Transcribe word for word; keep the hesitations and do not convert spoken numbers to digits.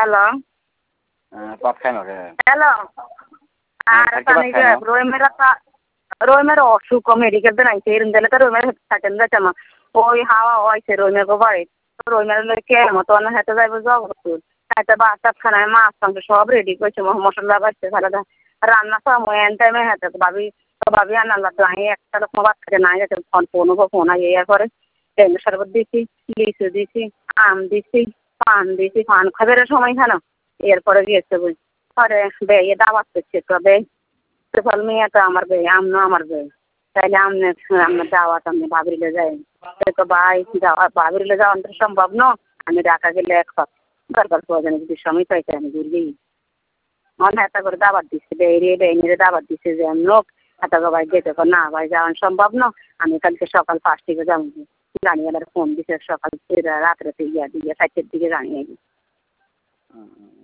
hello ভাত খাই না রে হ্যালো আর তানিকে রোমের রোমের অসুখ মেডিকেল তো নাইছে এরম দিলে তো রোমের থাকেন যাচ্ছে না ওই হাওয়া হয়েছে রোমের গোবারে রোমের কে মতন হেঁটে যাইব জগৎপুর হেঁটে বাচ্চা খানায় মাছ মাংস সব রেডি করছে মশলা বাড়ছে তাহলে রান্না সময় এন টাইমে হেঁটে ভাবি তো ভাবি আনাল্লা তো আমি একটা রকম বাচ্চাকে নাই যাচ্ছে ফোন ফোন ফোন ইয়ে করে টেঙ্গু শরবত দিছি লিচু দিছি আম দিছি পান দিছি পান খাবের সময় কেন এরপরে গিয়েছে বুঝ পরে বেয়ে দাওয়াত করছে তো বে ফল মেয়েটা আমার বে আমনো আমার বে তাইলে আমনে আপনার দাওয়াত আপনি ভাবিলে যাই তো ভাই যাওয়া ভাবিলে যাওয়া তো সম্ভব ন আমি ঢাকা গেলে এক দরকার প্রয়োজনে যদি সময় পাইতে আমি ঘুরবি মনে একটা করে দাবার দিচ্ছে বেরিয়ে বেরিয়ে দাবার দিচ্ছে যে লোক এত ভাই যেতে না ভাই যাওয়া সম্ভব না আমি কালকে সকাল পাঁচ থেকে যাবো জানিয়ে ফোন দিছে সকাল রাত্রে ইয়া দিয়ে চারটের দিকে জানিয়ে